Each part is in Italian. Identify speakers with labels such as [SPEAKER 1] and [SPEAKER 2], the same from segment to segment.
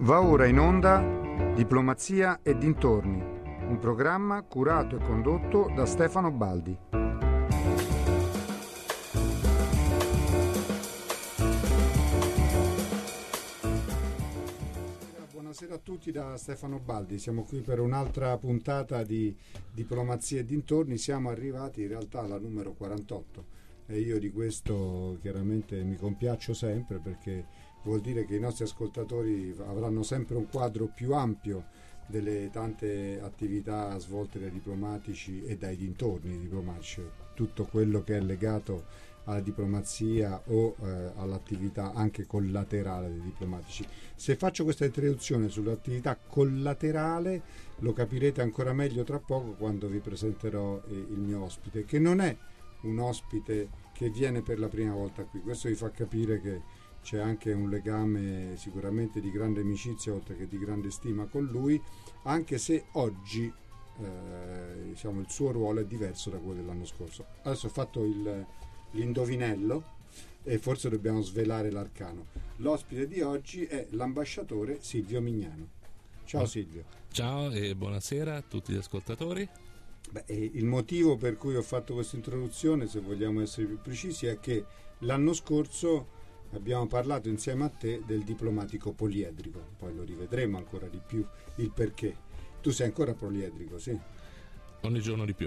[SPEAKER 1] Va ora in onda Diplomazia e dintorni, un programma curato e condotto da Stefano Baldi. Buonasera a tutti da Stefano Baldi, siamo qui per un'altra puntata di Diplomazia e dintorni. Siamo arrivati in realtà alla numero 48 e io di questo chiaramente mi compiaccio sempre, perché vuol dire che i nostri ascoltatori avranno sempre un quadro più ampio delle tante attività svolte dai diplomatici e dai dintorni dei diplomatici, tutto quello che è legato alla diplomazia o all'attività anche collaterale dei diplomatici. Se faccio questa introduzione sull'attività collaterale lo capirete ancora meglio tra poco, quando vi presenterò il mio ospite, che non è un ospite che viene per la prima volta qui. Questo vi fa capire che c'è anche un legame sicuramente di grande amicizia oltre che di grande stima con lui, anche se oggi diciamo, il suo ruolo è diverso da quello dell'anno scorso. Adesso ho fatto l'indovinello e forse dobbiamo svelare l'arcano. L'ospite di oggi è l'ambasciatore Silvio Mignano. Ciao Silvio.
[SPEAKER 2] Ciao e buonasera a tutti gli ascoltatori.
[SPEAKER 1] Il motivo per cui ho fatto questa introduzione, se vogliamo essere più precisi, è che l'anno scorso abbiamo parlato insieme a te del diplomatico poliedrico, poi lo rivedremo ancora di più il perché. Tu sei ancora poliedrico, sì?
[SPEAKER 2] Ogni giorno di più.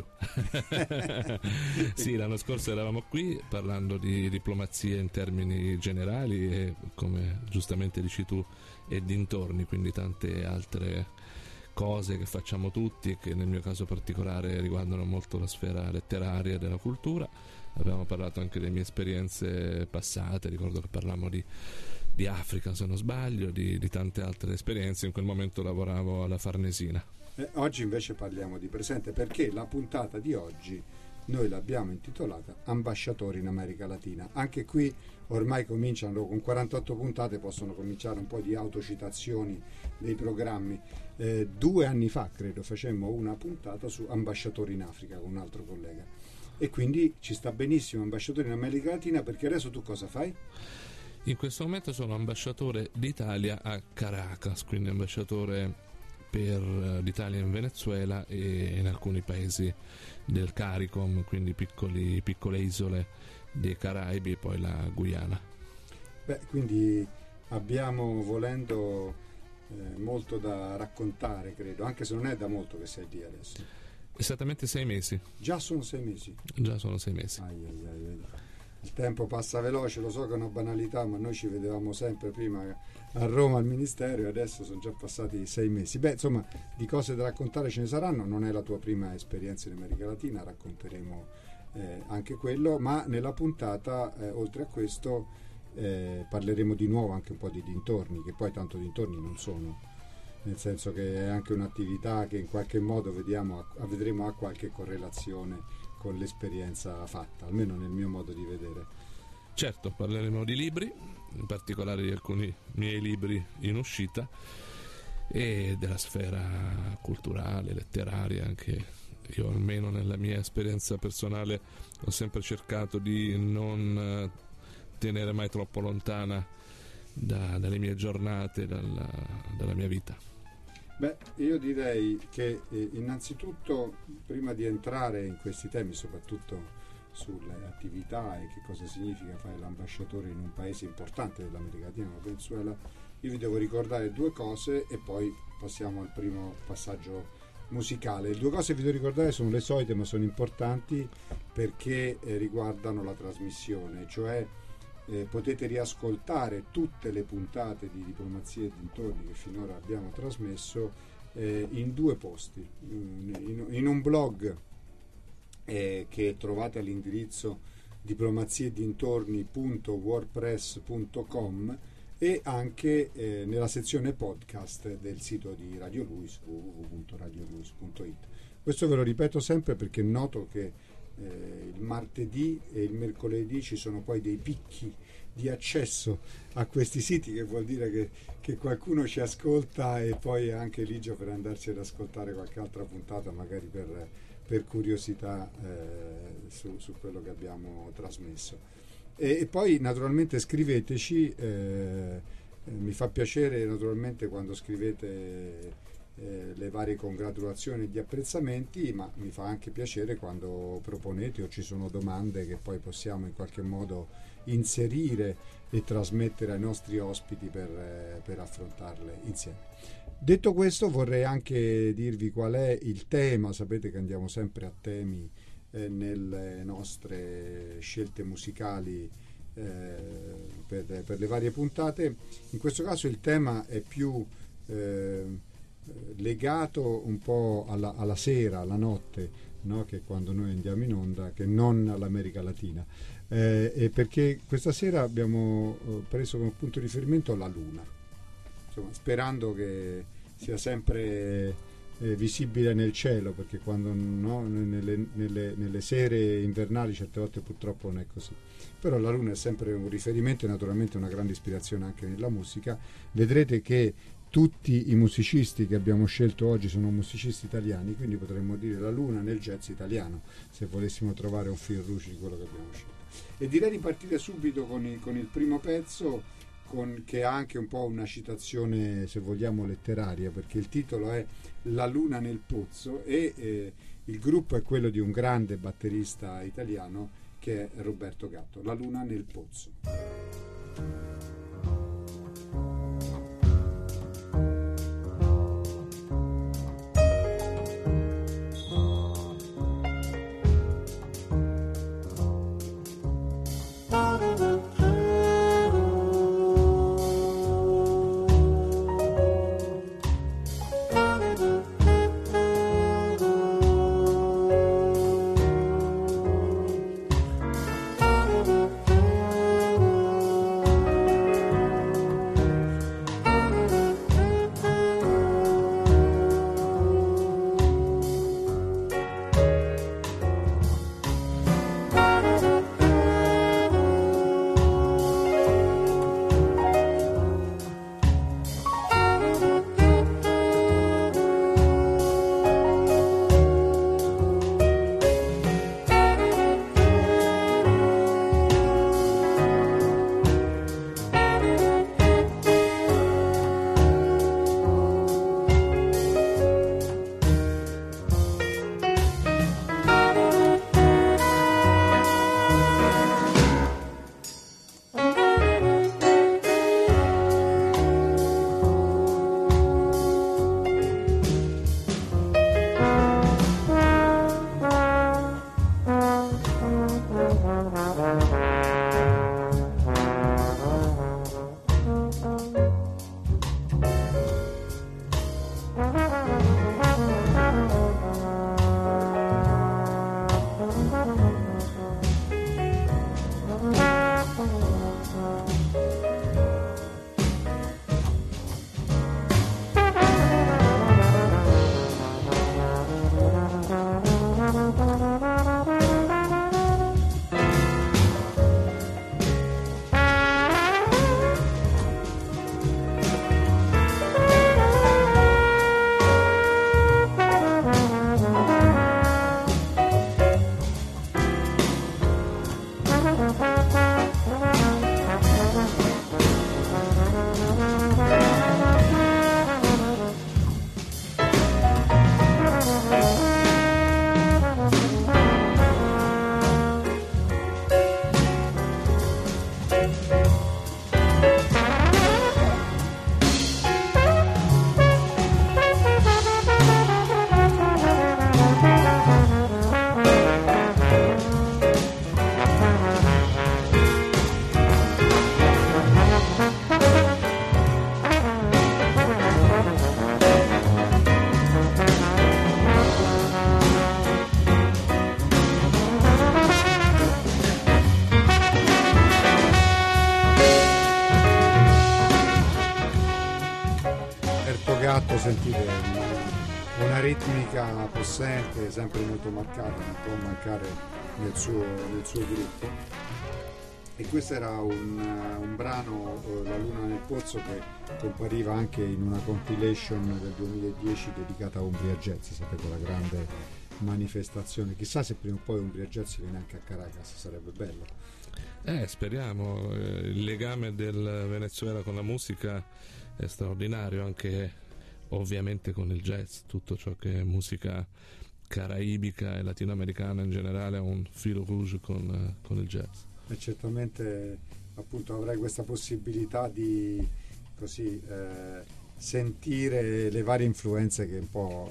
[SPEAKER 2] Sì, l'anno scorso eravamo qui parlando di diplomazia in termini generali e, come giustamente dici tu, e dintorni, quindi tante altre cose che facciamo tutti e che nel mio caso particolare riguardano molto la sfera letteraria e della cultura. Abbiamo parlato anche delle mie esperienze passate, ricordo che parlavamo di Africa, se non sbaglio, di tante altre esperienze. In quel momento lavoravo alla Farnesina.
[SPEAKER 1] Oggi invece parliamo di presente, perché la puntata di oggi noi l'abbiamo intitolata Ambasciatori in America Latina. Anche qui ormai cominciano, con 48 puntate possono cominciare un po' di autocitazioni dei programmi. 2 anni fa credo facemmo una puntata su ambasciatori in Africa con un altro collega, e quindi ci sta benissimo ambasciatore in America Latina, perché adesso tu cosa fai?
[SPEAKER 2] In questo momento sono ambasciatore d'Italia a Caracas, quindi ambasciatore per l'Italia in Venezuela e in alcuni paesi del CARICOM, quindi piccole isole dei Caraibi e poi la Guyana.
[SPEAKER 1] Quindi abbiamo, volendo, molto da raccontare, credo, anche se non è da molto che sei lì adesso.
[SPEAKER 2] Esattamente 6 mesi.
[SPEAKER 1] Già sono 6 mesi?
[SPEAKER 2] Già sono 6 mesi.
[SPEAKER 1] Il tempo passa veloce, lo so che è una banalità, ma noi ci vedevamo sempre prima a Roma al Ministero e adesso sono già passati 6 mesi. Insomma, di cose da raccontare ce ne saranno. Non è la tua prima esperienza in America Latina, racconteremo anche quello, ma nella puntata, oltre a questo, parleremo di nuovo anche un po' di dintorni, che poi tanto dintorni non sono, nel senso che è anche un'attività che in qualche modo vedremo ha qualche correlazione con l'esperienza fatta, almeno nel mio modo di vedere.
[SPEAKER 2] Certo, parleremo di libri, in particolare di alcuni miei libri in uscita e della sfera culturale, letteraria. Anche io, almeno nella mia esperienza personale, ho sempre cercato di non tenere mai troppo lontana dalle mie giornate, dalla mia vita.
[SPEAKER 1] Io direi che innanzitutto, prima di entrare in questi temi, soprattutto sulle attività e che cosa significa fare l'ambasciatore in un paese importante dell'America Latina, la Venezuela, io vi devo ricordare 2 cose e poi passiamo al primo passaggio musicale. Le 2 cose che vi devo ricordare sono le solite, ma sono importanti perché riguardano la trasmissione, cioè potete riascoltare tutte le puntate di Diplomazia e dintorni che finora abbiamo trasmesso in 2 posti, in un blog che trovate all'indirizzo diplomaziedintorni.wordpress.com e anche nella sezione podcast del sito di Radio Luis, www.radioluis.it. Questo ve lo ripeto sempre perché noto che il martedì e il mercoledì ci sono poi dei picchi di accesso a questi siti, che vuol dire che qualcuno ci ascolta e poi è anche ligio per andarci ad ascoltare qualche altra puntata, magari per curiosità su quello che abbiamo trasmesso. E poi naturalmente scriveteci Mi fa piacere naturalmente quando scrivete le varie congratulazioni e gli apprezzamenti, ma mi fa anche piacere quando proponete o ci sono domande che poi possiamo in qualche modo inserire e trasmettere ai nostri ospiti per affrontarle insieme. Detto questo, vorrei anche dirvi qual è il tema. Sapete che andiamo sempre a temi nelle nostre scelte musicali per le varie puntate. In questo caso il tema è più legato un po' alla sera, alla notte, no? Che è quando noi andiamo in onda, che non all'America Latina, e perché questa sera abbiamo preso come punto di riferimento la Luna, insomma, sperando che sia sempre visibile nel cielo, perché quando no, nelle sere invernali certe volte purtroppo non è così. Però la Luna è sempre un riferimento e naturalmente una grande ispirazione anche nella musica. Vedrete che tutti i musicisti che abbiamo scelto oggi sono musicisti italiani, quindi potremmo dire la Luna nel jazz italiano, se volessimo trovare un fil rouge di quello che abbiamo scelto. E direi di partire subito con il primo pezzo, che ha anche un po' una citazione, se vogliamo, letteraria, perché il titolo è La Luna nel Pozzo e il gruppo è quello di un grande batterista italiano che è Roberto Gatto. La Luna nel Pozzo. Sentite una ritmica possente, sempre molto marcata, non può mancare nel suo gruppo. E questo era un brano, La Luna nel Pozzo, che compariva anche in una compilation del 2010 dedicata a Umbria Jazz, sapete, la grande manifestazione. Chissà se prima o poi Umbria Jazz viene anche a Caracas, sarebbe bello.
[SPEAKER 2] Speriamo. Il legame del Venezuela con la musica è straordinario, anche ovviamente con il jazz, tutto ciò che è musica caraibica e latinoamericana in generale ha un filo rouge con il jazz.
[SPEAKER 1] E certamente appunto avrai questa possibilità di così sentire le varie influenze che un po'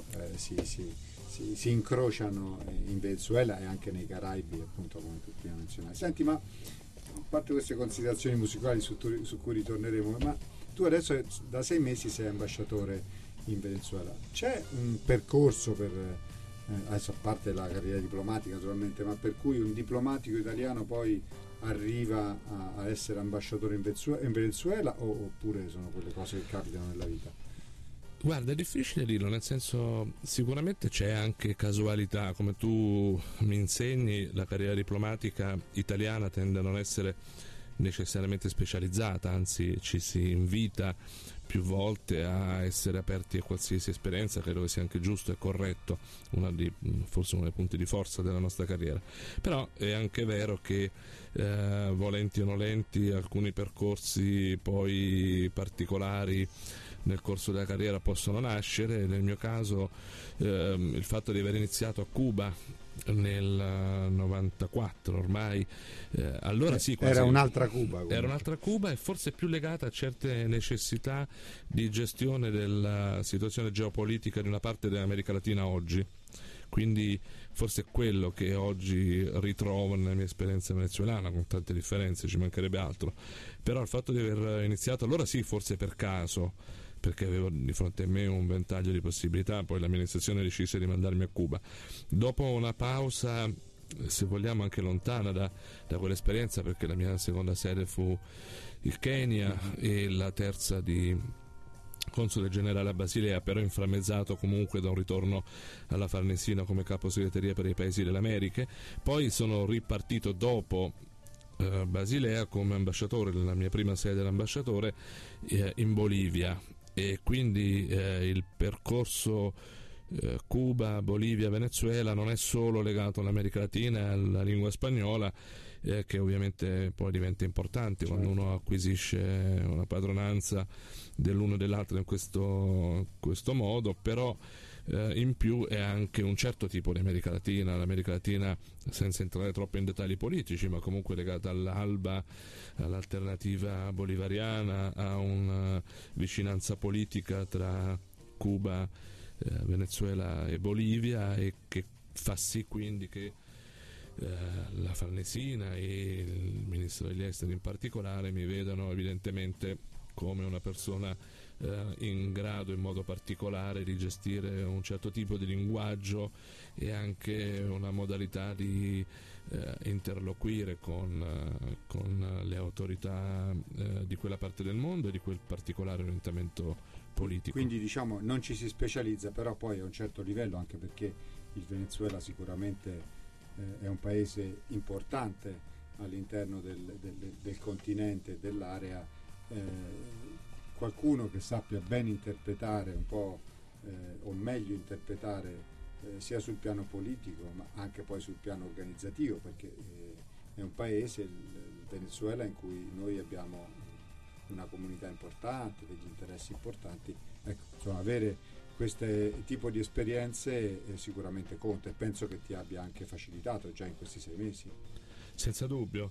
[SPEAKER 1] si incrociano in Venezuela e anche nei Caraibi, appunto, come tu prima menzionavi. Senti, ma a parte queste considerazioni musicali su cui ritorneremo, ma tu adesso da 6 mesi sei ambasciatore in Venezuela. C'è un percorso per, adesso a parte la carriera diplomatica naturalmente, ma per cui un diplomatico italiano poi arriva a essere ambasciatore in Venezuela, oppure sono quelle cose che capitano nella vita?
[SPEAKER 2] Guarda, è difficile dirlo, nel senso, sicuramente c'è anche casualità, come tu mi insegni, la carriera diplomatica italiana tende a non essere necessariamente specializzata, anzi ci si invita più volte a essere aperti a qualsiasi esperienza, credo che sia anche giusto e corretto, forse uno dei punti di forza della nostra carriera. Però è anche vero che volenti o nolenti alcuni percorsi poi particolari nel corso della carriera possono nascere. Nel mio caso il fatto di aver iniziato a Cuba nel 94 ormai, allora sì, quasi
[SPEAKER 1] era un'altra Cuba comunque.
[SPEAKER 2] Era un'altra Cuba e forse più legata a certe necessità di gestione della situazione geopolitica di una parte dell'America Latina oggi. Quindi forse è quello che oggi ritrovo nella mia esperienza venezuelana, con tante differenze, ci mancherebbe altro. Però il fatto di aver iniziato allora sì, forse per caso, perché avevo di fronte a me un ventaglio di possibilità, poi l'amministrazione decise di mandarmi a Cuba. Dopo una pausa, se vogliamo anche lontana da quell'esperienza, perché la mia seconda sede fu il Kenya e la terza di console generale a Basilea, però inframmezzato comunque da un ritorno alla Farnesina come capo segreteria per i paesi delle Americhe. Poi sono ripartito dopo Basilea come ambasciatore, la mia prima sede d'ambasciatore in Bolivia, e quindi il percorso Cuba, Bolivia, Venezuela non è solo legato all'America Latina e alla lingua spagnola, che ovviamente poi diventa importante quando uno acquisisce una padronanza dell'uno e dell'altro in questo modo, però in più è anche un certo tipo di America Latina, l'America Latina senza entrare troppo in dettagli politici, ma comunque legata all'ALBA, all'alternativa bolivariana, a una vicinanza politica tra Cuba, Venezuela e Bolivia, e che fa sì quindi che la Farnesina e il ministro degli esteri in particolare mi vedano evidentemente come una persona in grado in modo particolare di gestire un certo tipo di linguaggio e anche una modalità di interloquire con le autorità di quella parte del mondo e di quel particolare orientamento politico.
[SPEAKER 1] Quindi diciamo non ci si specializza, però poi a un certo livello, anche perché il Venezuela sicuramente è un paese importante all'interno del continente e dell'area, qualcuno che sappia ben interpretare un po' o meglio interpretare sia sul piano politico ma anche poi sul piano organizzativo, perché è un paese, il Venezuela, in cui noi abbiamo una comunità importante, degli interessi importanti. Ecco, insomma, avere questo tipo di esperienze sicuramente conta, e penso che ti abbia anche facilitato già in questi 6 mesi.
[SPEAKER 2] Senza dubbio,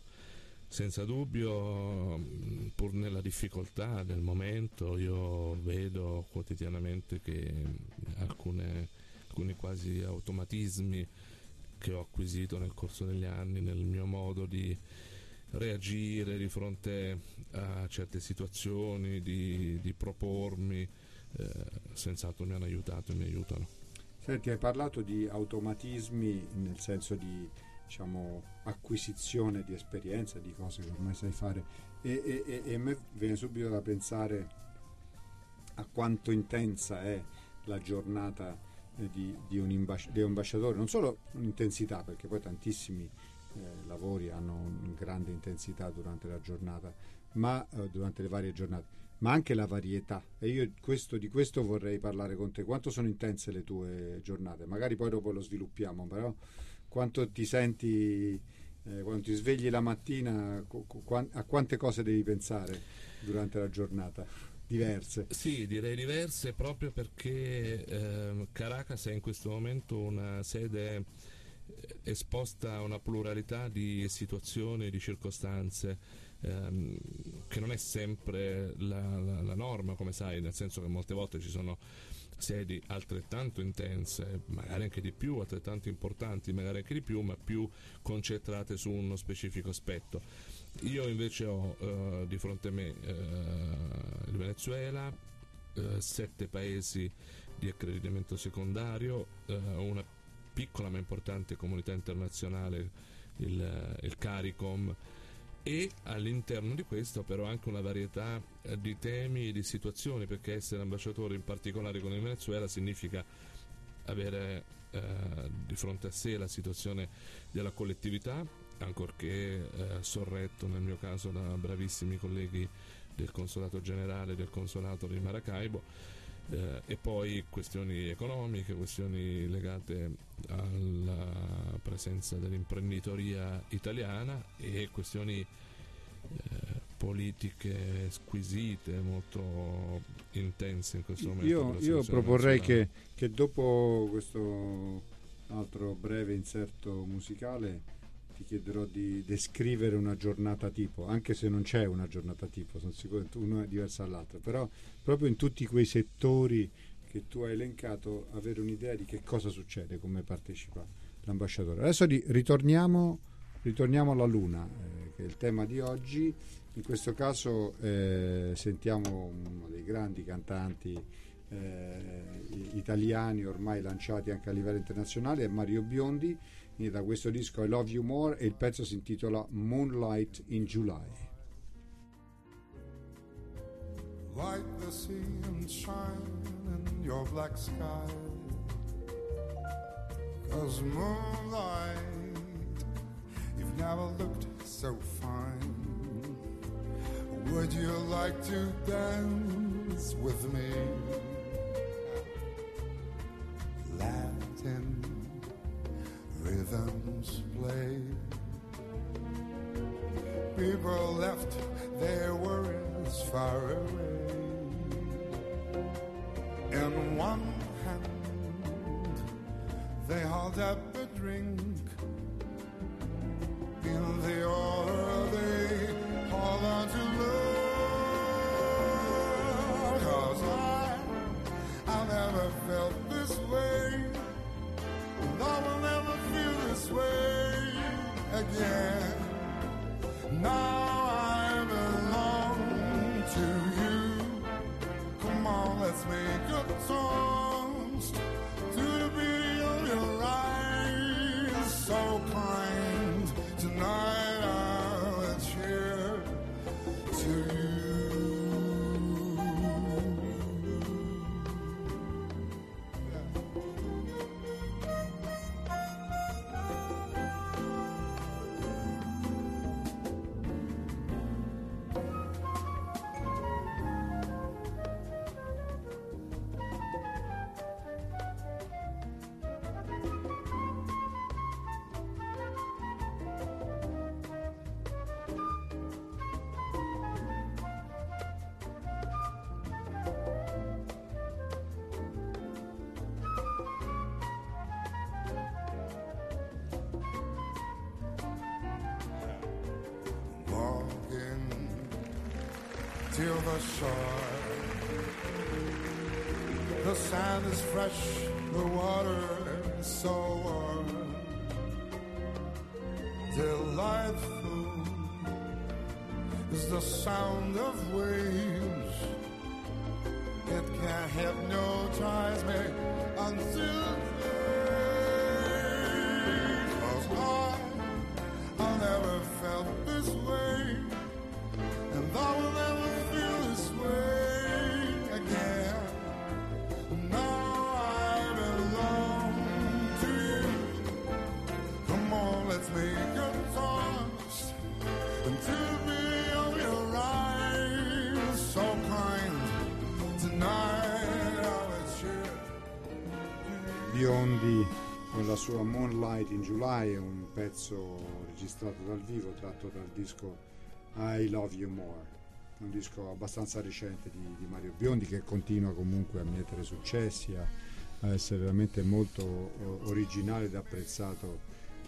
[SPEAKER 2] pur nella difficoltà del momento, io vedo quotidianamente che alcuni quasi automatismi che ho acquisito nel corso degli anni nel mio modo di reagire di fronte a certe situazioni, di propormi, senz'altro mi hanno aiutato e mi aiutano.
[SPEAKER 1] Senti, hai parlato di automatismi nel senso di, diciamo, acquisizione di esperienza, di cose che ormai sai fare, e a me viene subito da pensare a quanto intensa è la giornata di un ambasciatore, non solo l'intensità, perché poi tantissimi lavori hanno una grande intensità durante la giornata, ma durante le varie giornate, ma anche la varietà. E io di questo vorrei parlare con te. Quanto sono intense le tue giornate? Magari poi dopo lo sviluppiamo, però quanto ti senti quando ti svegli la mattina, a quante cose devi pensare durante la giornata? Diverse.
[SPEAKER 2] Sì, direi diverse, proprio perché Caracas è in questo momento una sede esposta a una pluralità di situazioni, di circostanze, che non è sempre la norma, come sai, nel senso che molte volte ci sono sedi altrettanto intense, magari anche di più, altrettanto importanti, magari anche di più, ma più concentrate su uno specifico aspetto. Io invece ho di fronte a me il Venezuela, 7 paesi di accreditamento secondario, una piccola ma importante comunità internazionale, il CARICOM, e all'interno di questo però anche una varietà di temi e di situazioni, perché essere ambasciatore in particolare con il Venezuela significa avere di fronte a sé la situazione della collettività, ancorché sorretto nel mio caso da bravissimi colleghi del Consolato Generale, del Consolato di Maracaibo, e poi questioni economiche, questioni legate alla presenza dell'imprenditoria italiana e questioni politiche squisite, molto intense in questo momento.
[SPEAKER 1] Io proporrei che dopo questo altro breve inserto musicale ti chiederò di descrivere una giornata tipo, anche se non c'è una giornata tipo, sono sicuro che una è diversa dall'altra, però proprio in tutti quei settori che tu hai elencato avere un'idea di che cosa succede, come partecipa l'ambasciatore. Adesso ritorniamo alla Luna, che è il tema di oggi. In questo caso sentiamo uno dei grandi cantanti italiani ormai lanciati anche a livello internazionale, è Mario Biondi, e da questo disco I Love You More, e il pezzo si intitola Moonlight in July.
[SPEAKER 3] Light the sea and shine in your black sky, 'cause moonlight, you've never looked so fine. Would you like to dance with me? Latin rhythms play. People left their worries far away. In one hand they held up a drink, in the other they hold on to love. 'Cause I never felt this way, and I will never feel this way again. Now I belong to you. Come on, let's make a toast to the beauty of your eyes, so kind. Tonight I'll cheer to you. Till the shore, the sand is fresh, the water is so warm, delightful is the sound of waves. It can hypnotize me until day. 'Cause I never felt this way, and I will never feel this way again. Now I belong to you. Come on, let's make a toast to be of your eyes, so kind. Tonight I will share.
[SPEAKER 1] Biondi con la sua Moonlight in July, un pezzo registrato dal vivo tratto dal disco I Love You More, un disco abbastanza recente di Mario Biondi, che continua comunque a mietere successi, a essere veramente molto originale ed apprezzato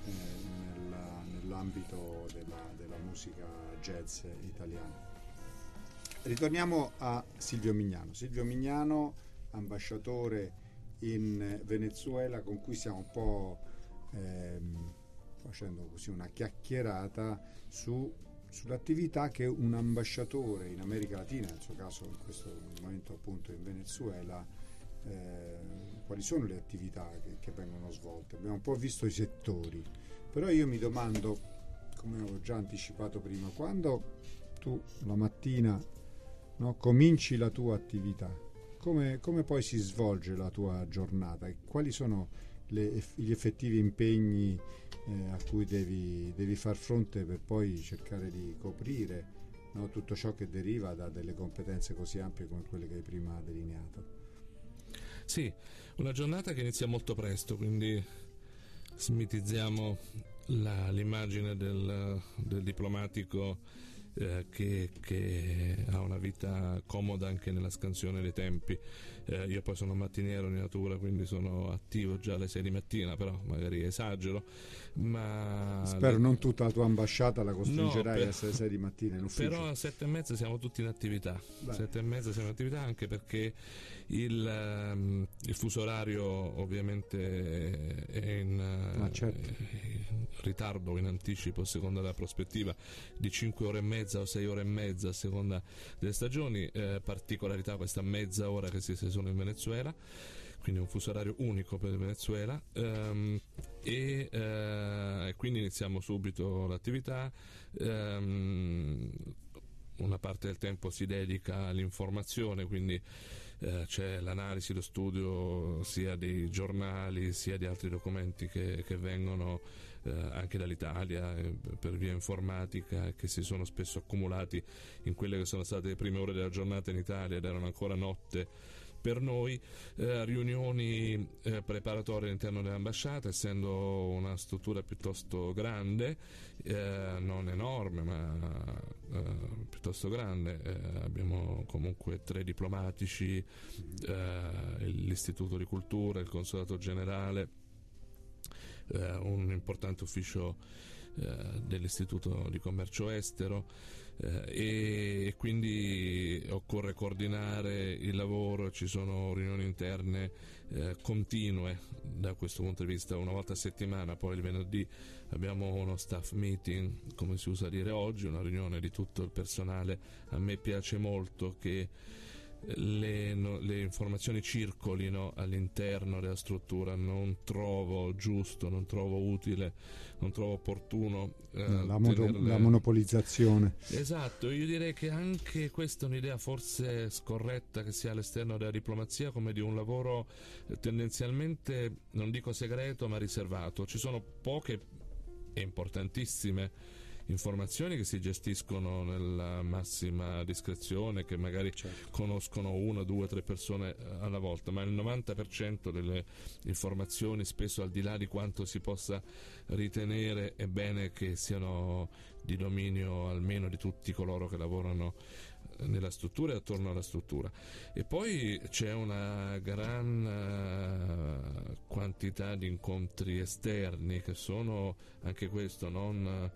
[SPEAKER 1] nell'ambito della musica jazz italiana. Ritorniamo a Silvio Mignano, ambasciatore in Venezuela, con cui stiamo un po' facendo così una chiacchierata sull'attività che un ambasciatore in America Latina, nel suo caso in questo momento appunto in Venezuela, quali sono le attività che vengono svolte. Abbiamo un po' visto i settori, però io mi domando, come ho già anticipato prima, quando tu la mattina, no, cominci la tua attività, come poi si svolge la tua giornata e quali sono gli effettivi impegni a cui devi far fronte per poi cercare di coprire, no, tutto ciò che deriva da delle competenze così ampie come quelle che hai prima delineato.
[SPEAKER 2] Sì, una giornata che inizia molto presto, quindi smitizziamo l'immagine del diplomatico che ha una vita comoda anche nella scansione dei tempi. Io poi sono mattiniero di natura, quindi sono attivo già alle 6 di mattina, però magari esagero, ma
[SPEAKER 1] spero non tutta la tua ambasciata la costringerai a essere 6 di mattina in ufficio.
[SPEAKER 2] Però a 7:30 siamo tutti in attività. 7:30 siamo in attività, anche perché il fuso orario ovviamente è in ritardo o in anticipo, a seconda della prospettiva, di 5 ore e mezza o 6 ore e mezza a seconda delle stagioni. Particolarità questa mezza ora che si sono in Venezuela, quindi un fuso orario unico per il Venezuela, e quindi iniziamo subito l'attività. Una parte del tempo si dedica all'informazione, quindi c'è l'analisi, lo studio sia dei giornali sia di altri documenti che vengono anche dall'Italia per via informatica, che si sono spesso accumulati in quelle che sono state le prime ore della giornata in Italia ed erano ancora notte per noi. Riunioni preparatorie all'interno dell'ambasciata, essendo una struttura piuttosto grande, non enorme ma piuttosto grande. Abbiamo comunque 3 diplomatici, l'Istituto di Cultura, il Consolato Generale, un importante ufficio dell'Istituto di Commercio Estero, e quindi occorre coordinare il lavoro. Ci sono riunioni interne continue da questo punto di vista, una volta a settimana. Poi il venerdì abbiamo uno staff meeting, come si usa dire oggi, una riunione di tutto il personale. A me piace molto che le informazioni circolino all'interno della struttura. Non trovo giusto, non trovo utile, non trovo opportuno
[SPEAKER 1] la monopolizzazione.
[SPEAKER 2] Esatto, io direi che anche questa è un'idea forse scorretta che si ha all'esterno della diplomazia, come di un lavoro tendenzialmente, non dico segreto, ma riservato. Ci sono poche e importantissime informazioni che si gestiscono nella massima discrezione, che magari conoscono 1, 2, 3 persone alla volta, ma il 90% delle informazioni, spesso al di là di quanto si possa ritenere, è bene che siano di dominio almeno di tutti coloro che lavorano nella struttura e attorno alla struttura. E poi c'è una gran quantità di incontri esterni, che sono anche questo non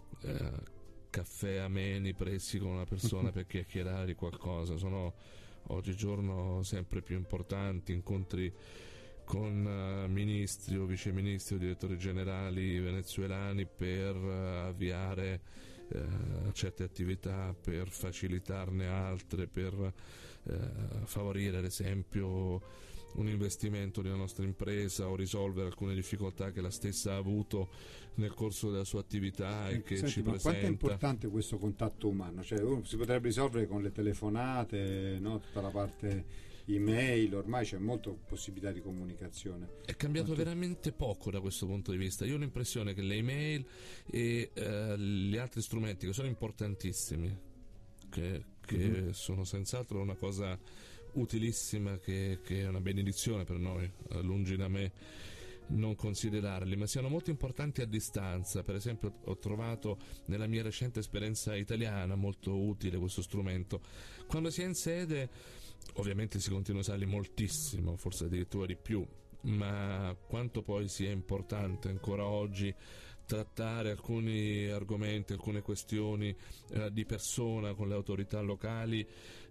[SPEAKER 2] caffè ameni presi con una persona per chiacchierare di qualcosa. Sono oggigiorno sempre più importanti incontri con ministri o viceministri o direttori generali venezuelani per avviare certe attività, per facilitarne altre, per favorire ad esempio un investimento di una nostra impresa o risolvere alcune difficoltà che la stessa ha avuto nel corso della sua attività e che ci presenta.
[SPEAKER 1] Quanto è importante questo contatto umano? Cioè, si potrebbe risolvere con le telefonate, no? Tutta la parte email, ormai c'è molta possibilità di comunicazione.
[SPEAKER 2] È cambiato veramente poco da questo punto di vista. Io ho l'impressione che le email e gli altri strumenti, che sono importantissimi, che sono senz'altro una cosa utilissima, che è una benedizione per noi, lungi da me non considerarli, ma siano molto importanti a distanza. Per esempio, ho trovato nella mia recente esperienza italiana molto utile questo strumento. Quando si è in sede, ovviamente si continua a usarli moltissimo, forse addirittura di più, ma quanto poi sia importante ancora oggi trattare alcuni argomenti, alcune questioni di persona con le autorità locali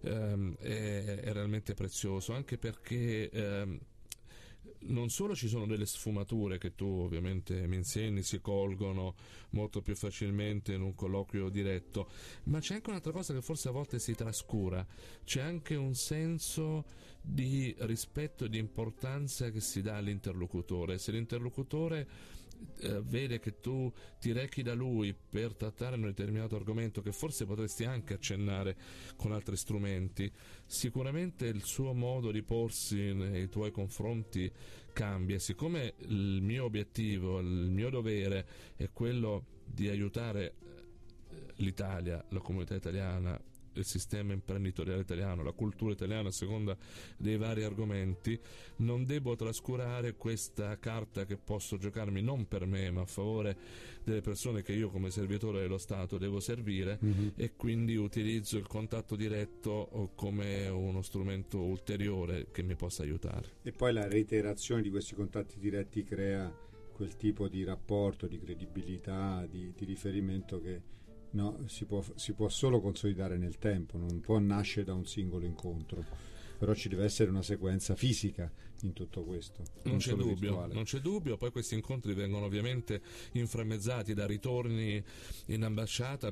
[SPEAKER 2] è realmente prezioso, anche perché non solo ci sono delle sfumature che tu ovviamente mi insegni, si colgono molto più facilmente in un colloquio diretto, ma c'è anche un'altra cosa che forse a volte si trascura: c'è anche un senso di rispetto e di importanza che si dà all'interlocutore. Se l'interlocutore vede che tu ti rechi da lui per trattare un determinato argomento che forse potresti anche accennare con altri strumenti, sicuramente il suo modo di porsi nei tuoi confronti cambia. Siccome il mio obiettivo, il mio dovere è quello di aiutare l'Italia, la comunità italiana, il sistema imprenditoriale italiano, la cultura italiana a seconda dei vari argomenti, non devo trascurare questa carta che posso giocarmi non per me ma a favore delle persone che io come servitore dello Stato devo servire, e quindi utilizzo il contatto diretto come uno strumento ulteriore che mi possa aiutare.
[SPEAKER 1] E poi la reiterazione di questi contatti diretti crea quel tipo di rapporto, di credibilità, di riferimento che si può solo consolidare nel tempo, non può nascere da un singolo incontro, però ci deve essere una sequenza fisica in tutto questo.
[SPEAKER 2] Non c'è dubbio, poi questi incontri vengono ovviamente inframmezzati da ritorni in ambasciata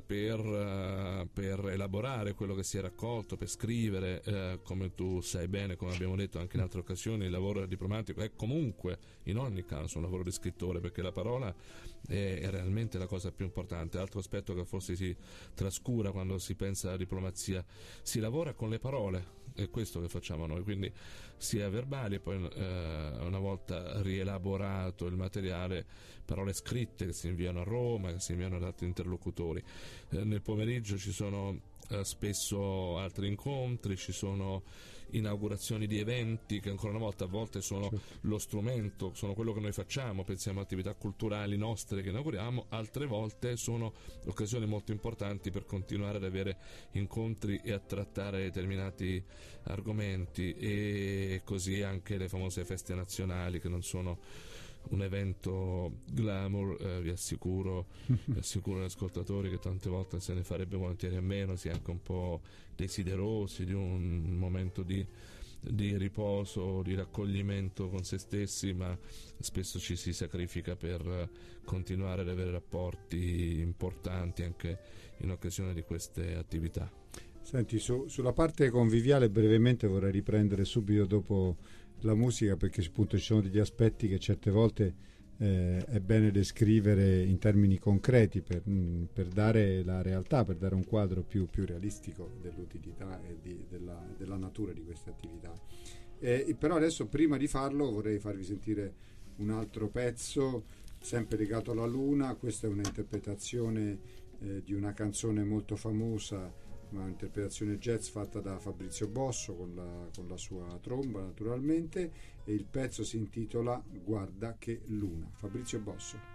[SPEAKER 2] per elaborare quello che si è raccolto, per scrivere, come tu sai bene, come abbiamo detto anche in altre occasioni, il lavoro diplomatico è comunque in ogni caso un lavoro di scrittore, perché la parola è realmente la cosa più importante. Altro aspetto che forse si trascura quando si pensa alla diplomazia: si lavora con le parole, è questo che facciamo noi, quindi sia verbali, poi una volta rielaborato il materiale, parole scritte che si inviano a Roma, che si inviano ad altri interlocutori. Nel pomeriggio ci sono spesso altri incontri, ci sono inaugurazioni di eventi che ancora una volta a volte sono lo strumento, sono quello che noi facciamo, pensiamo a attività culturali nostre che inauguriamo, altre volte sono occasioni molto importanti per continuare ad avere incontri e a trattare determinati argomenti, e così anche le famose feste nazionali, che non sono un evento glamour, vi assicuro agli ascoltatori che tante volte se ne farebbe volentieri a meno, si è anche un po' desiderosi di un momento di riposo, di raccoglimento con se stessi, ma spesso ci si sacrifica per continuare ad avere rapporti importanti anche in occasione di queste attività.
[SPEAKER 1] Senti, sulla parte conviviale brevemente vorrei riprendere subito dopo la musica, perché appunto ci sono degli aspetti che certe volte è bene descrivere in termini concreti per dare la realtà, per dare un quadro più realistico dell'utilità e della natura di queste attività. Però adesso, prima di farlo, vorrei farvi sentire un altro pezzo sempre legato alla luna. Questa è una interpretazione di una canzone molto famosa, una interpretazione jazz fatta da Fabrizio Bosso con la sua tromba naturalmente, e il pezzo si intitola Guarda che luna. Fabrizio Bosso.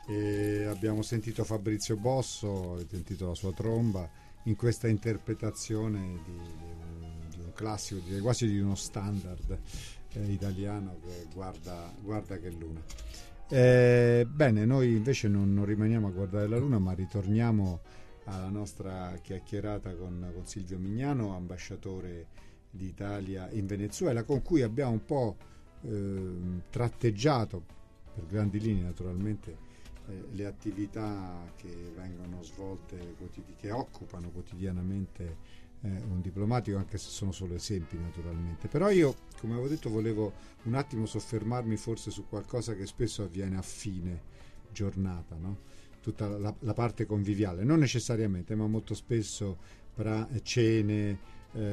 [SPEAKER 1] E abbiamo sentito Fabrizio Bosso, avete sentito la sua tromba in questa interpretazione di un classico, direi quasi di uno standard italiano, che guarda che luna. Bene, noi invece non rimaniamo a guardare la luna, ma ritorniamo alla nostra chiacchierata con Silvio Mignano, ambasciatore d'Italia in Venezuela, con cui abbiamo un po' tratteggiato, per grandi linee naturalmente, le attività che vengono svolte, che occupano quotidianamente un diplomatico, anche se sono solo esempi naturalmente. Però io, come avevo detto, volevo un attimo soffermarmi forse su qualcosa che spesso avviene a fine giornata, no? Tutta la parte conviviale, non necessariamente, ma molto spesso cene,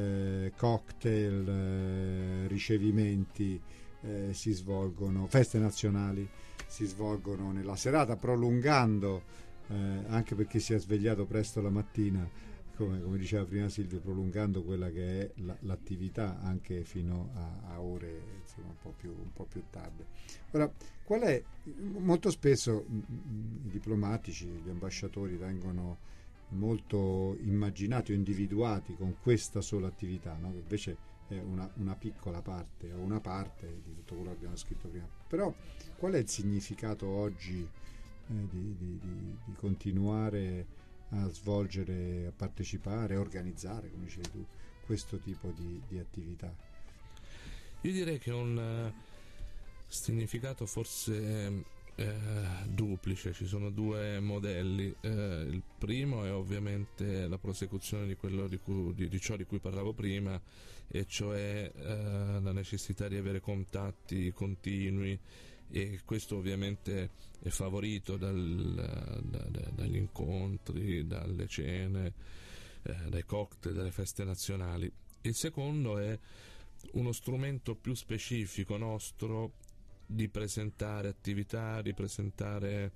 [SPEAKER 1] cocktail, ricevimenti si svolgono, feste nazionali si svolgono nella serata, prolungando, anche per chi si è svegliato presto la mattina, come diceva prima Silvio, prolungando quella che è l'attività anche fino a ore, insomma, un po' più tardi. Ora, qual è? Molto spesso i diplomatici, gli ambasciatori vengono molto immaginati o individuati con questa sola attività, no? Che invece è una piccola parte o una parte di tutto quello che abbiamo scritto prima. Però qual è il significato oggi di continuare a svolgere, a partecipare, a organizzare, come dicevi tu, questo tipo di attività?
[SPEAKER 2] Io direi che è un significato forse duplice, ci sono due modelli. Il primo è ovviamente la prosecuzione di quello di ciò di cui parlavo prima, e cioè la necessità di avere contatti continui, e questo ovviamente è favorito dagli incontri, dalle cene, dai cocktail, dalle feste nazionali. Il secondo è uno strumento più specifico nostro di presentare attività, di presentare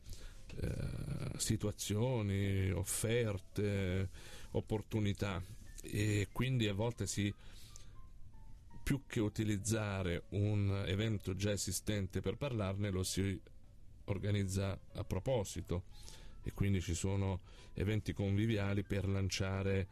[SPEAKER 2] situazioni, offerte, opportunità, e quindi a volte più che utilizzare un evento già esistente per parlarne, lo si organizza a proposito, e quindi ci sono eventi conviviali per lanciare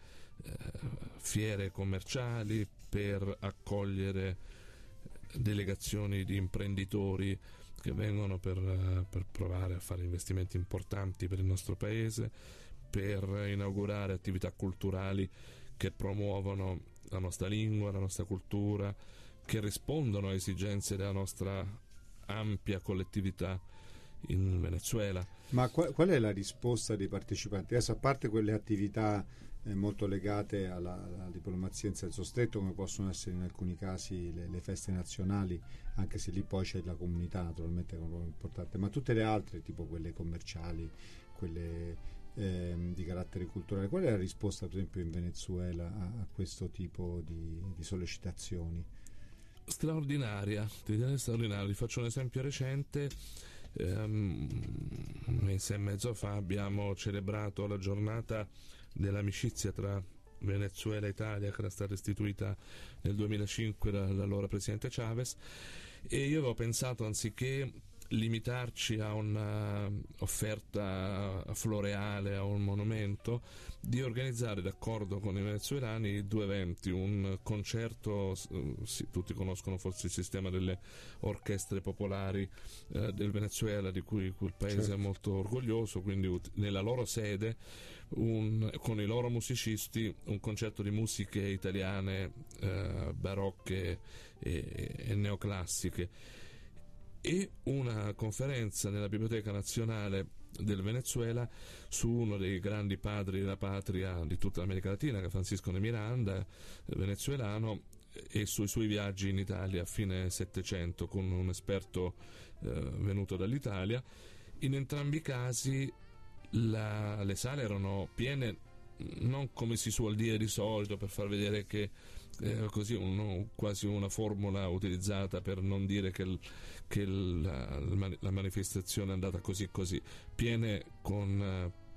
[SPEAKER 2] fiere commerciali, per accogliere delegazioni di imprenditori che vengono per provare a fare investimenti importanti per il nostro paese, per inaugurare attività culturali che promuovono la nostra lingua, la nostra cultura, che rispondono a esigenze della nostra ampia collettività in Venezuela.
[SPEAKER 1] Ma qual è la risposta dei partecipanti? Adesso, a parte quelle attività molto legate alla diplomazia in senso stretto, come possono essere in alcuni casi le feste nazionali, anche se lì poi c'è la comunità naturalmente che è un ruolo importante, ma tutte le altre, tipo quelle commerciali, quelle di carattere culturale, qual è la risposta per esempio in Venezuela a questo tipo di sollecitazioni?
[SPEAKER 2] Straordinaria, ti direi straordinaria. Vi faccio un esempio recente. Un mese e mezzo fa abbiamo celebrato la giornata dell'amicizia tra Venezuela e Italia, che era stata istituita nel 2005 dall'allora presidente Chavez, e io avevo pensato, anziché limitarci a un'offerta floreale, a un monumento, di organizzare, d'accordo con i venezuelani, due eventi: un concerto, tutti conoscono forse il sistema delle orchestre popolari del Venezuela, di cui quel paese certo è molto orgoglioso, quindi nella loro sede, con i loro musicisti, un concerto di musiche italiane barocche e neoclassiche, e una conferenza nella Biblioteca Nazionale del Venezuela su uno dei grandi padri della patria di tutta l'America Latina, che è Francisco de Miranda, venezuelano, e sui suoi viaggi in Italia a fine Settecento, con un esperto venuto dall'Italia. In entrambi i casi le sale erano piene, non come si suol dire di solito, per far vedere che così quasi una formula utilizzata per non dire che la manifestazione è andata così, piene con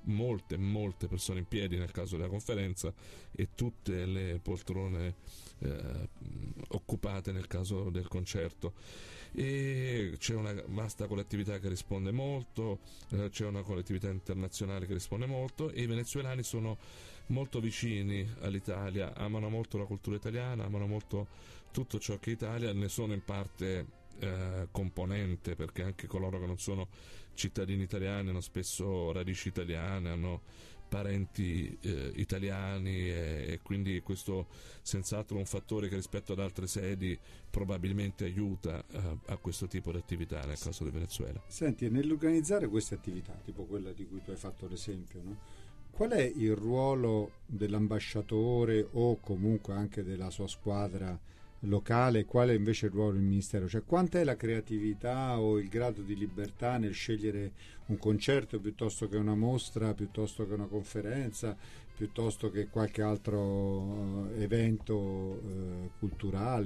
[SPEAKER 2] molte persone in piedi nel caso della conferenza e tutte le poltrone occupate nel caso del concerto, e c'è una vasta collettività che risponde molto, c'è una collettività internazionale che risponde molto, e i venezuelani sono molto vicini all'Italia, amano molto la cultura italiana, amano molto tutto ciò che è Italia, ne sono in parte componente, perché anche coloro che non sono cittadini italiani hanno spesso radici italiane, hanno parenti italiani, e quindi questo senz'altro è un fattore che rispetto ad altre sedi probabilmente aiuta a questo tipo di attività nel caso del Venezuela.
[SPEAKER 1] Senti, nell'organizzare queste attività, tipo quella di cui tu hai fatto l'esempio, no? Qual è il ruolo dell'ambasciatore o comunque anche della sua squadra locale? Qual è invece il ruolo del Ministero? Cioè, quanta è la creatività o il grado di libertà nel scegliere un concerto piuttosto che una mostra, piuttosto che una conferenza, piuttosto che qualche altro evento culturale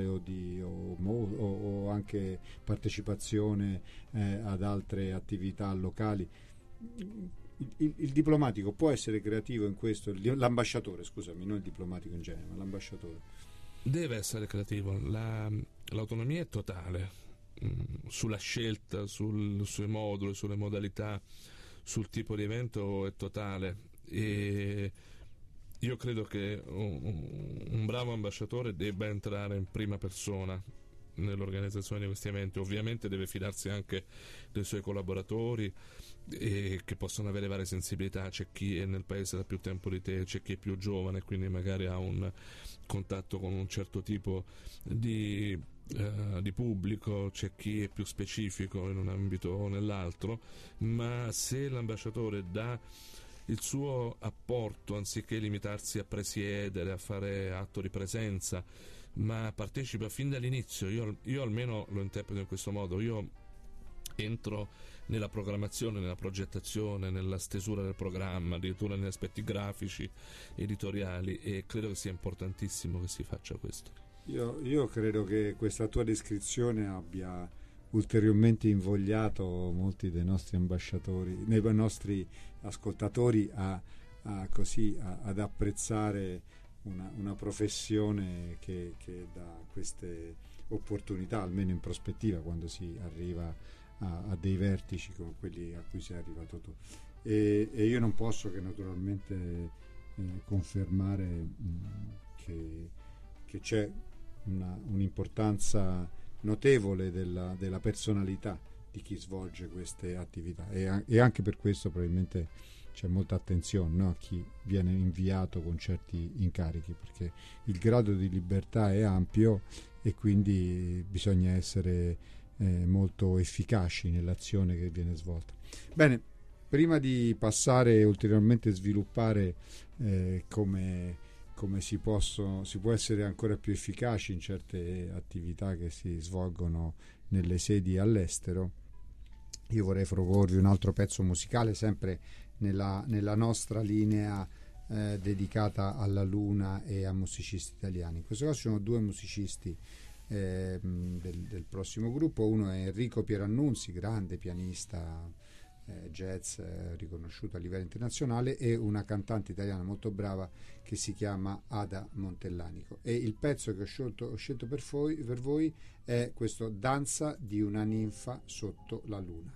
[SPEAKER 1] o anche partecipazione ad altre attività locali? Il diplomatico può essere creativo in questo, l'ambasciatore, scusami, non il diplomatico in genere, ma l'ambasciatore.
[SPEAKER 2] Deve essere creativo, l'autonomia è totale sulla scelta, sui moduli, sulle modalità, sul tipo di evento è totale, e io credo che un bravo ambasciatore debba entrare in prima persona nell'organizzazione di questi eventi. Ovviamente deve fidarsi anche dei suoi collaboratori, e che possono avere varie sensibilità. C'è chi è nel paese da più tempo di te, c'è chi è più giovane, quindi magari ha un contatto con un certo tipo di pubblico, c'è chi è più specifico in un ambito o nell'altro, ma se l'ambasciatore dà il suo apporto, anziché limitarsi a presiedere, a fare atto di presenza, ma partecipa fin dall'inizio, io almeno lo interpreto in questo modo, io entro nella programmazione, nella progettazione, nella stesura del programma, addirittura negli aspetti grafici, editoriali, e credo che sia importantissimo che si faccia questo.
[SPEAKER 1] Io credo che questa tua descrizione abbia ulteriormente invogliato molti dei nostri ambasciatori, dei nostri ascoltatori ad apprezzare una professione che dà queste opportunità, almeno in prospettiva, quando si arriva a dei vertici come quelli a cui sei arrivato tu. E io non posso che naturalmente confermare che c'è un'importanza notevole della personalità di chi svolge queste attività, e anche per questo probabilmente c'è molta attenzione, no, a chi viene inviato con certi incarichi, perché il grado di libertà è ampio e quindi bisogna essere molto efficaci nell'azione che viene svolta. Bene, prima di passare ulteriormente a sviluppare come si può essere ancora più efficaci in certe attività che si svolgono nelle sedi all'estero, io vorrei proporvi un altro pezzo musicale sempre nella nostra linea dedicata alla Luna e a musicisti italiani. In questo caso ci sono due musicisti del prossimo gruppo. Uno è Enrico Pierannunzi, grande pianista jazz riconosciuto a livello internazionale, e una cantante italiana molto brava che si chiama Ada Montellanico, e il pezzo che ho scelto per voi è questo Danza di una ninfa sotto la luna.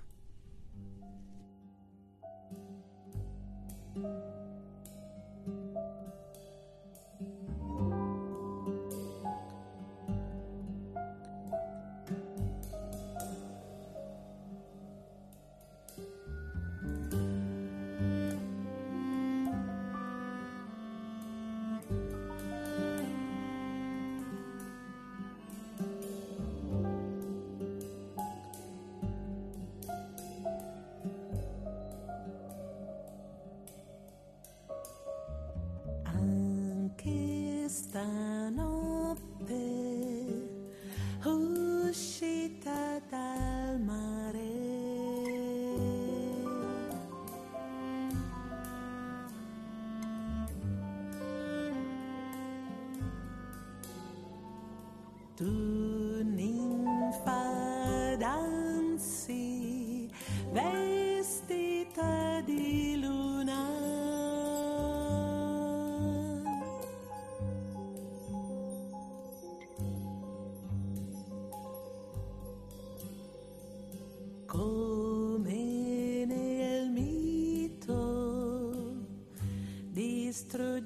[SPEAKER 4] Tu ninfa danzi vestita di luna,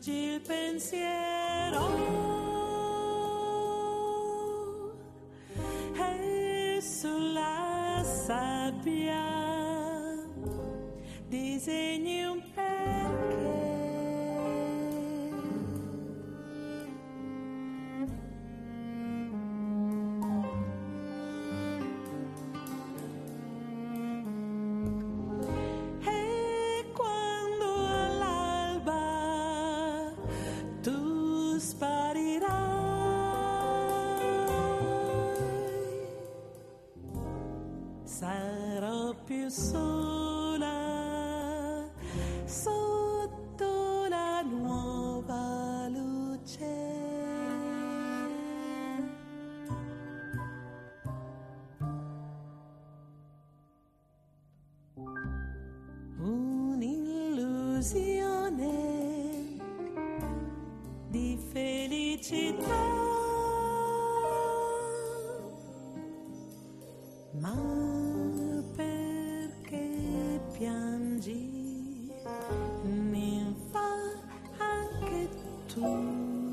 [SPEAKER 4] sfuggi il pensiero e sulla sabbia disegni un perché. E quando all'alba tu sparirai, sarò più sola sotto la nuova luce. Un'illusione di felicità, ma perché piangi, ninfa, anche tu?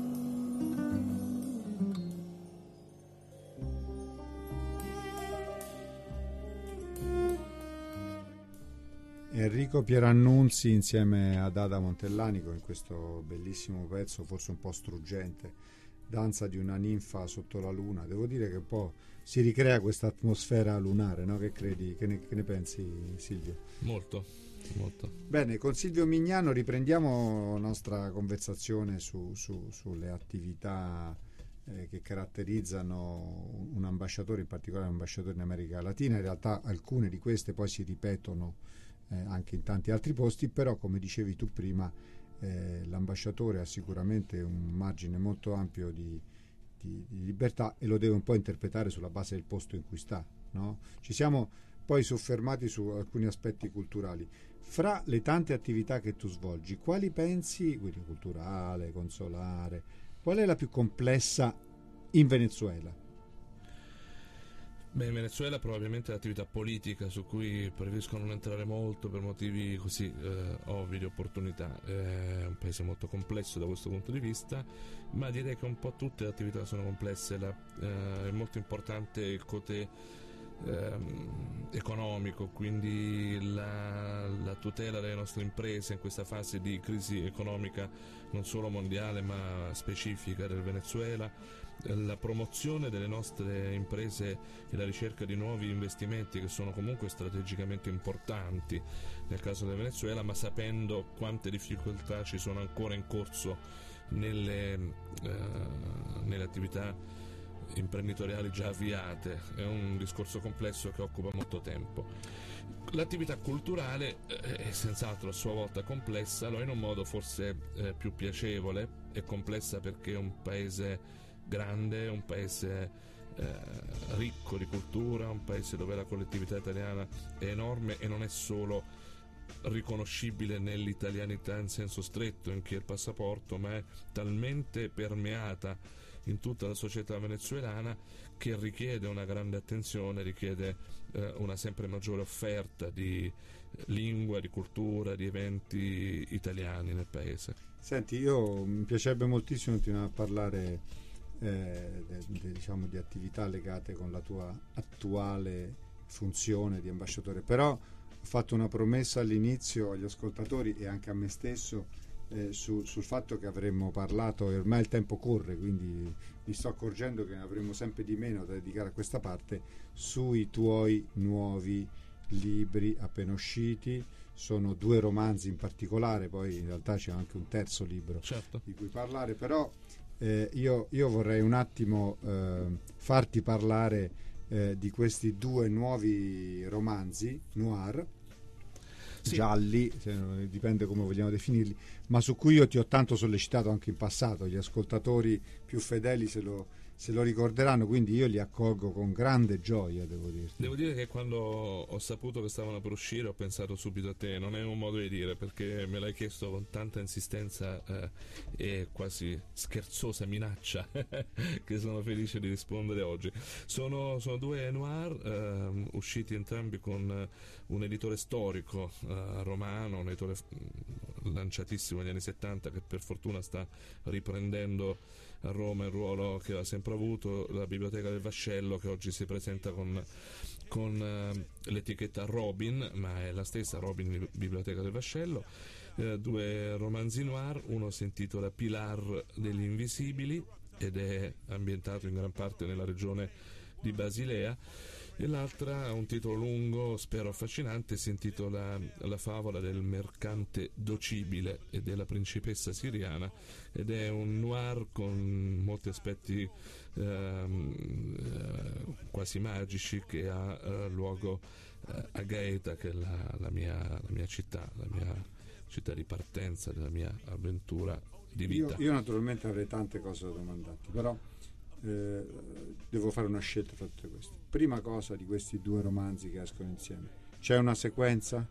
[SPEAKER 1] Enrico Pierannunzi insieme ad Ada Montellani con questo bellissimo pezzo, forse un po' struggente, Danza di una ninfa sotto la luna. Devo dire che un po' si ricrea questa atmosfera lunare, no? Che credi? Che ne pensi, Silvio?
[SPEAKER 2] Molto, molto.
[SPEAKER 1] Bene, con Silvio Mignano riprendiamo la nostra conversazione sulle attività che caratterizzano un ambasciatore, in particolare un ambasciatore in America Latina. In realtà alcune di queste poi si ripetono anche in tanti altri posti, però come dicevi tu prima, l'ambasciatore ha sicuramente un margine molto ampio di libertà e lo deve un po' interpretare sulla base del posto in cui sta, no? Ci siamo poi soffermati su alcuni aspetti culturali. Fra le tante attività che tu svolgi, quali pensi, quindi culturale, consolare, qual è la più complessa in Venezuela?
[SPEAKER 2] Beh, in Venezuela probabilmente l'attività politica, su cui preferisco non entrare molto per motivi così ovvi di opportunità. È un paese molto complesso da questo punto di vista, ma direi che un po' tutte le attività sono complesse. È molto importante il côté economico, quindi la tutela delle nostre imprese in questa fase di crisi economica non solo mondiale ma specifica del Venezuela, la promozione delle nostre imprese e la ricerca di nuovi investimenti che sono comunque strategicamente importanti nel caso del Venezuela, ma sapendo quante difficoltà ci sono ancora in corso nelle attività imprenditoriali già avviate. È un discorso complesso che occupa molto tempo. L'attività culturale è senz'altro a sua volta complessa, lo è in un modo forse più piacevole. È complessa perché è un paese grande, un paese ricco di cultura, un paese dove la collettività italiana è enorme e non è solo riconoscibile nell'italianità in senso stretto in chi ha il passaporto, ma è talmente permeata in tutta la società venezuelana che richiede una grande attenzione, richiede una sempre maggiore offerta di lingua, di cultura, di eventi italiani nel paese.
[SPEAKER 1] Senti, mi piacerebbe moltissimo continuare a parlare diciamo di attività legate con la tua attuale funzione di ambasciatore, però ho fatto una promessa all'inizio agli ascoltatori e anche a me stesso sul fatto che avremmo parlato, e ormai il tempo corre, quindi mi sto accorgendo che ne avremo sempre di meno da dedicare a questa parte, sui tuoi nuovi libri appena usciti. Sono 2 romanzi in particolare, poi in realtà c'è anche un terzo libro, certo, di cui parlare, però io vorrei un attimo farti parlare di questi 2 nuovi romanzi noir, sì, gialli, dipende come vogliamo definirli, ma su cui io ti ho tanto sollecitato anche in passato. Gli ascoltatori più fedeli se lo ricorderanno, quindi io li accolgo con grande gioia, devo dirti.
[SPEAKER 2] Devo dire che quando ho saputo che stavano per uscire ho pensato subito a te, non è un modo di dire, perché me l'hai chiesto con tanta insistenza e quasi scherzosa minaccia che sono felice di rispondere oggi. Sono 2 noir usciti entrambi con un editore storico romano, un editore lanciatissimo negli anni 70, che per fortuna sta riprendendo a Roma il ruolo che ha sempre avuto, la Biblioteca del Vascello, che oggi si presenta con l'etichetta Robin, ma è la stessa Robin Biblioteca del Vascello. 2 romanzi noir, uno si intitola Pilar degli Invisibili ed è ambientato in gran parte nella regione di Basilea, e l'altra ha un titolo lungo, spero affascinante, si intitola La favola del mercante docibile e della principessa siriana, ed è un noir con molti aspetti quasi magici, che ha luogo a Gaeta, che è la mia città, la mia città di partenza della mia avventura di vita.
[SPEAKER 1] Io naturalmente avrei tante cose da domandarti, però devo fare una scelta tra tutte queste. Prima cosa, di questi 2 romanzi che escono insieme, c'è una sequenza?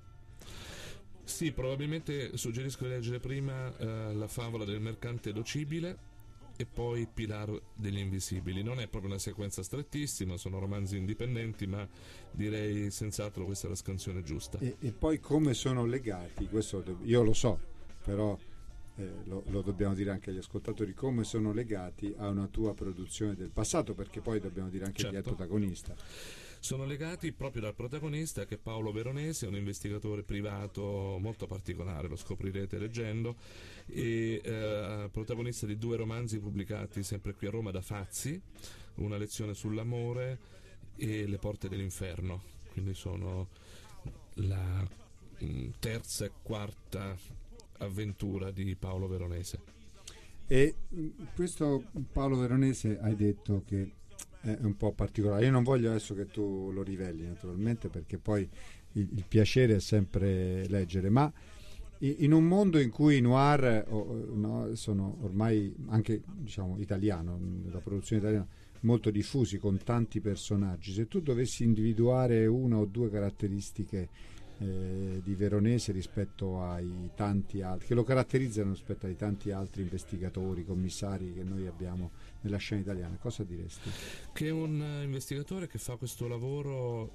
[SPEAKER 2] Sì, probabilmente suggerisco di leggere prima La favola del mercante docibile e poi Pilar degli Invisibili. Non è proprio una sequenza strettissima, sono romanzi indipendenti, ma direi senz'altro questa è la scansione giusta.
[SPEAKER 1] E poi come sono legati, questo io lo so, però lo dobbiamo dire anche agli ascoltatori, come sono legati a una tua produzione del passato, perché poi dobbiamo dire anche chi è il protagonista.
[SPEAKER 2] Sono legati proprio dal protagonista, che è Paolo Veronese, un investigatore privato molto particolare, lo scoprirete leggendo, e protagonista di 2 romanzi pubblicati sempre qui a Roma da Fazzi, Una lezione sull'amore e Le porte dell'inferno. Quindi sono la terza e quarta avventura di Paolo Veronese.
[SPEAKER 1] E questo Paolo Veronese, hai detto che è un po' particolare. Io non voglio adesso che tu lo riveli, naturalmente, perché poi il piacere è sempre leggere, ma in un mondo in cui i noir sono ormai anche, diciamo, italiano, la produzione italiana, molto diffusi, con tanti personaggi, se tu dovessi individuare 1 o 2 caratteristiche di Veronese rispetto ai tanti altri che lo caratterizzano, rispetto ai tanti altri investigatori, commissari che noi abbiamo nella scena italiana, cosa diresti?
[SPEAKER 2] Che è un investigatore che fa questo lavoro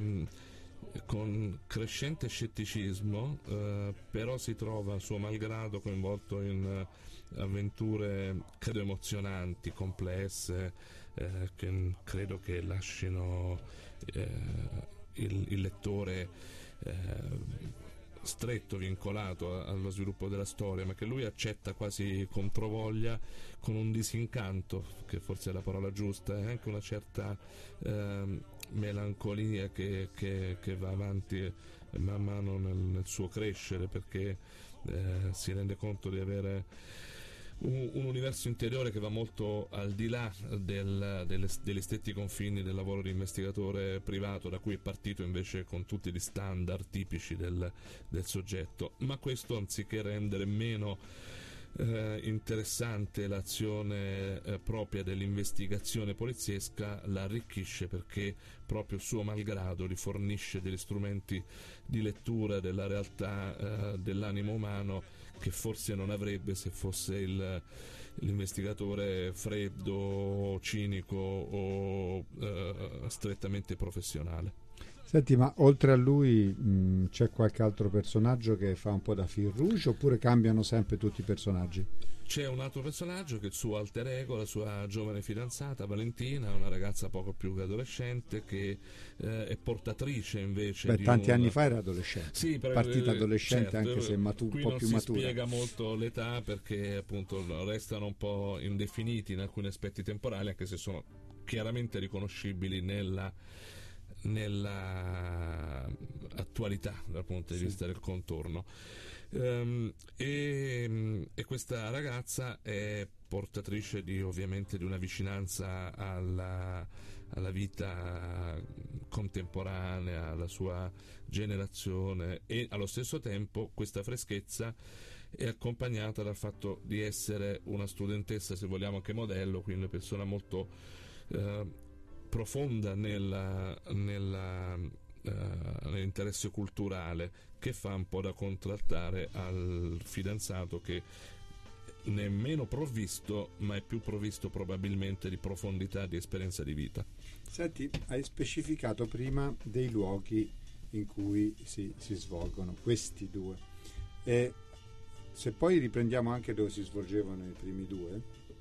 [SPEAKER 2] con crescente scetticismo, però si trova a suo malgrado coinvolto in avventure credo emozionanti, complesse, che credo che lasciano il lettore stretto, vincolato allo sviluppo della storia, ma che lui accetta quasi controvoglia, con un disincanto, che forse è la parola giusta, e anche una certa melancolia che va avanti man mano nel suo crescere, perché si rende conto di avere un universo interiore che va molto al di là degli stretti confini del lavoro di investigatore privato, da cui è partito invece con tutti gli standard tipici del soggetto. Ma questo, anziché rendere meno interessante l'azione propria dell'investigazione poliziesca, la arricchisce, perché proprio suo malgrado gli fornisce degli strumenti di lettura della realtà dell'animo umano che forse non avrebbe se fosse l'investigatore freddo, cinico o strettamente professionale.
[SPEAKER 1] Senti, ma oltre a lui c'è qualche altro personaggio che fa un po' da fil rouge, oppure cambiano sempre tutti i personaggi?
[SPEAKER 2] C'è un altro personaggio che è il suo alter ego, la sua giovane fidanzata Valentina, una ragazza poco più che adolescente, che è portatrice invece
[SPEAKER 1] tanti anni fa era adolescente,
[SPEAKER 2] sì,
[SPEAKER 1] partita adolescente,
[SPEAKER 2] certo,
[SPEAKER 1] anche se un po' più matura.
[SPEAKER 2] Non si spiega molto l'età, perché appunto restano un po' indefiniti in alcuni aspetti temporali, anche se sono chiaramente riconoscibili nella attualità dal punto di vista del contorno. E questa ragazza è portatrice ovviamente di una vicinanza alla vita contemporanea, alla sua generazione, e allo stesso tempo questa freschezza è accompagnata dal fatto di essere una studentessa, se vogliamo anche modello, quindi una persona molto profonda nell'interesse culturale, che fa un po' da contraltare al fidanzato, che nemmeno provvisto, ma è più provvisto probabilmente di profondità, di esperienza di vita.
[SPEAKER 1] Senti, hai specificato prima dei luoghi in cui si svolgono questi 2, e se poi riprendiamo anche dove si svolgevano i primi due,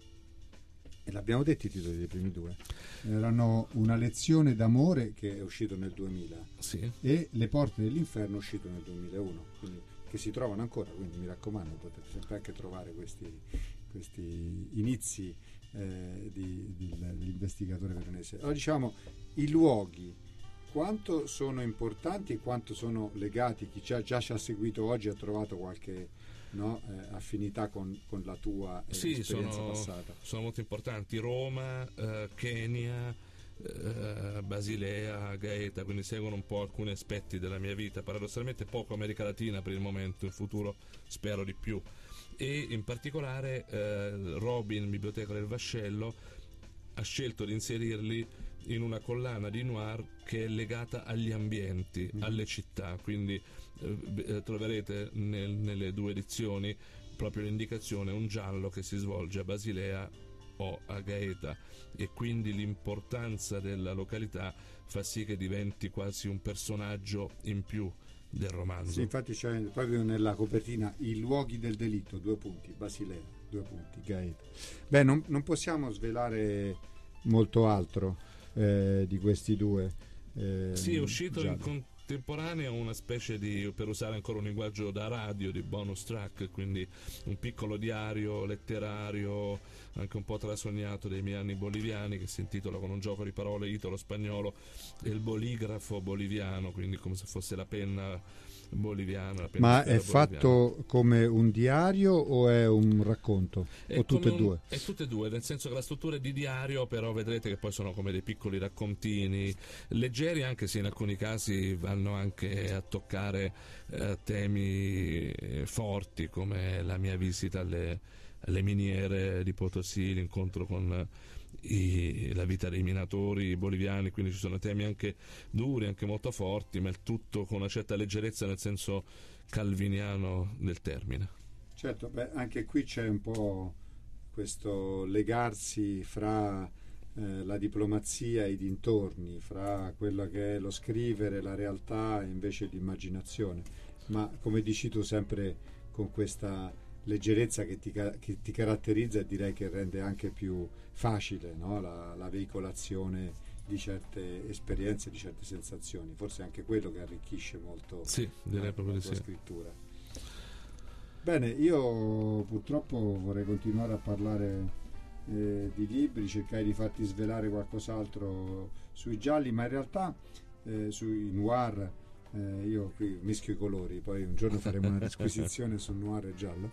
[SPEAKER 1] e l'abbiamo detto i titoli dei primi due, erano Una lezione d'amore, che è uscito nel 2000,
[SPEAKER 2] Sì.
[SPEAKER 1] e Le porte dell'inferno, uscito nel 2001, quindi, che si trovano ancora, quindi mi raccomando, potete sempre anche trovare questi inizi dell'investigatore veronese. Allora, diciamo, i luoghi quanto sono importanti e quanto sono legati, chi già ci ha seguito oggi ha trovato qualche affinità con la tua esperienza passata.
[SPEAKER 2] Sono molto importanti. Roma, Kenya, Basilea, Gaeta, quindi seguono un po' alcuni aspetti della mia vita, paradossalmente poco America Latina per il momento, in futuro spero di più, e in particolare Robin, Biblioteca del Vascello, ha scelto di inserirli in una collana di noir che è legata agli ambienti, alle città, quindi troverete nelle due edizioni proprio l'indicazione, un giallo che si svolge a Basilea o a Gaeta, e quindi l'importanza della località fa sì che diventi quasi un personaggio in più del romanzo.
[SPEAKER 1] Sì, infatti c'è proprio nella copertina i luoghi del delitto, 2 punti, Basilea, 2 punti, Gaeta. Beh, non possiamo svelare molto altro di questi due.
[SPEAKER 2] Sì, è uscito
[SPEAKER 1] gialli.
[SPEAKER 2] in contemporanea una specie di, per usare ancora un linguaggio da radio, di bonus track, quindi un piccolo diario letterario anche un po' trasognato dei miei anni boliviani, che si intitola, con un gioco di parole italo-spagnolo, il boligrafo boliviano, quindi come se fosse la penna boliviana. La penna
[SPEAKER 1] Ma è
[SPEAKER 2] boliviana.
[SPEAKER 1] fatto come un diario o è un racconto? O tutte e due?
[SPEAKER 2] È tutte e due, nel senso che la struttura è di diario, però vedrete che poi sono come dei piccoli raccontini leggeri, anche se in alcuni casi vanno anche a toccare temi forti, come la mia visita alle miniere di Potosí, l'incontro con la vita dei minatori boliviani, quindi ci sono temi anche duri, anche molto forti, ma il tutto con una certa leggerezza nel senso calviniano del termine.
[SPEAKER 1] Certo, anche qui c'è un po' questo legarsi fra la diplomazia e i dintorni, fra quello che è lo scrivere, la realtà e invece l'immaginazione, ma come dici tu sempre con questa leggerezza che ti caratterizza, e direi che rende anche più facile, no? la veicolazione di certe esperienze, di certe sensazioni, forse anche quello che arricchisce molto
[SPEAKER 2] direi proprio
[SPEAKER 1] la
[SPEAKER 2] di
[SPEAKER 1] tua
[SPEAKER 2] sì.
[SPEAKER 1] scrittura. Bene, io purtroppo vorrei continuare a parlare di libri, cercare di farti svelare qualcos'altro sui gialli, ma in realtà sui noir io qui mischio i colori, poi un giorno faremo una disquisizione sul noir e giallo,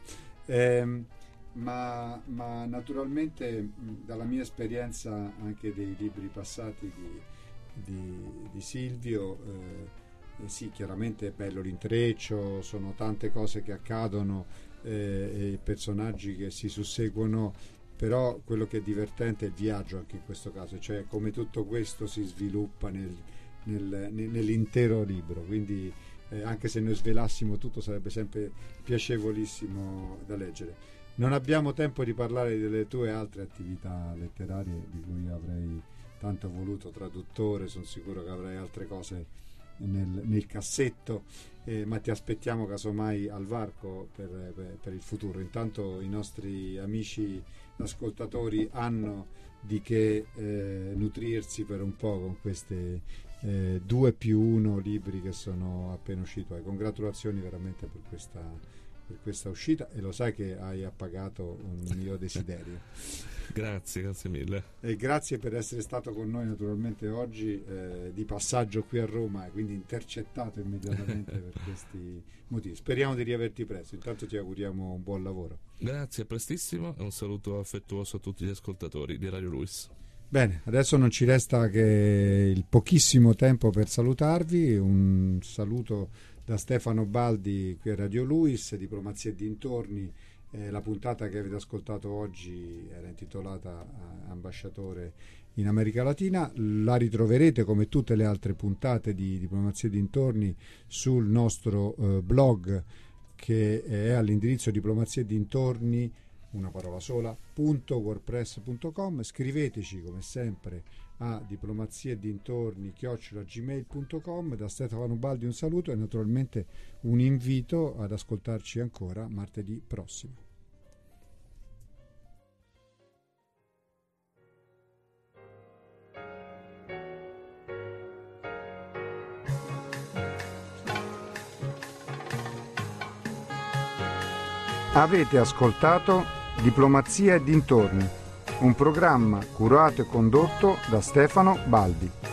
[SPEAKER 1] ma naturalmente dalla mia esperienza anche dei libri passati di Silvio, sì, chiaramente è bello l'intreccio, sono tante cose che accadono e personaggi che si susseguono, però quello che è divertente è il viaggio anche in questo caso, cioè come tutto questo si sviluppa nell'intero libro, quindi anche se noi svelassimo tutto sarebbe sempre piacevolissimo da leggere. Non abbiamo tempo di parlare delle tue altre attività letterarie, di cui avrei tanto voluto, traduttore, sono sicuro che avrai altre cose nel cassetto, ma ti aspettiamo casomai al varco per il futuro. Intanto i nostri amici ascoltatori hanno di che nutrirsi per un po' con queste 2+1 libri che sono appena usciti. Congratulazioni veramente per questa uscita, e lo sai che hai appagato un mio desiderio.
[SPEAKER 2] Grazie mille.
[SPEAKER 1] E grazie per essere stato con noi naturalmente oggi di passaggio qui a Roma, e quindi intercettato immediatamente per questi motivi. Speriamo di riaverti presto, intanto ti auguriamo un buon lavoro.
[SPEAKER 2] Grazie, a prestissimo, e un saluto affettuoso a tutti gli ascoltatori di Radio Luis.
[SPEAKER 1] Bene, adesso non ci resta che il pochissimo tempo per salutarvi. Un saluto da Stefano Baldi qui a Radio Luis, Diplomazia e dintorni. La puntata che avete ascoltato oggi era intitolata Ambasciatore in America Latina. La ritroverete, come tutte le altre puntate di Diplomazia e dintorni, sul nostro blog, che è all'indirizzo diplomaziedintorni una parola sola, .wordpress.com. Scriveteci come sempre a diplomazia e dintorni @gmail.com. Da Stefano Baldi un saluto e naturalmente un invito ad ascoltarci ancora martedì prossimo. Avete ascoltato Diplomazia e dintorni, un programma curato e condotto da Stefano Baldi.